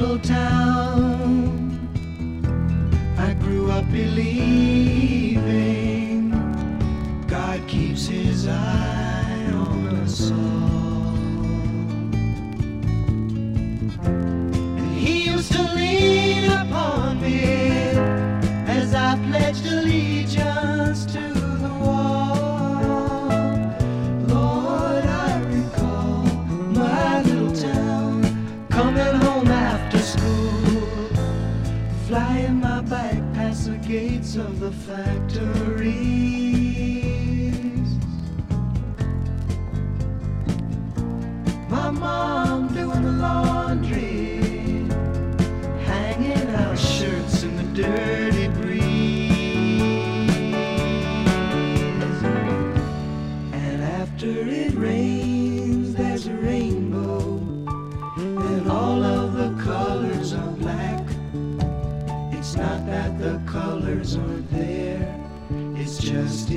little town. I grew up believing God keeps his eye on us all. And he used to lean upon me as I pledged allegiance to the wall. Lord, I recall my little town, coming home after school, flying my bike past the gates of the factories. My mom doing the laundry, hanging out shirts in the dirty breeze. And after it rains, there's a rainbow, and all of the colors are black. It's not that the colors aren't there, it's just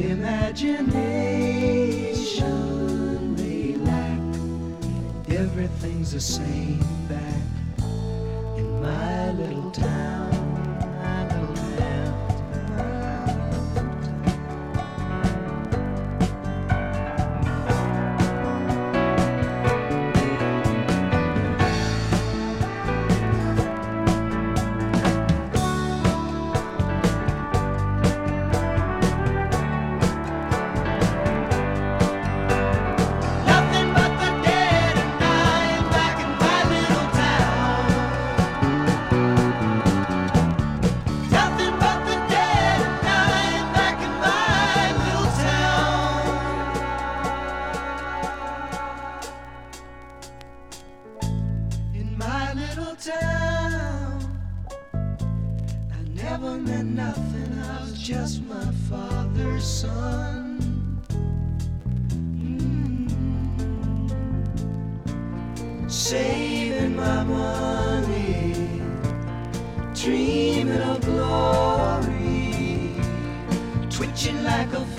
imagination they lack. Everything's the same back in my little town, my little town. Nothing but the dead and dying back in my little town. Nothing but the dead and dying back in my little town. In my little town, I never meant nothing, I was just my father's son. Saving my money, dreaming of glory, twitching like a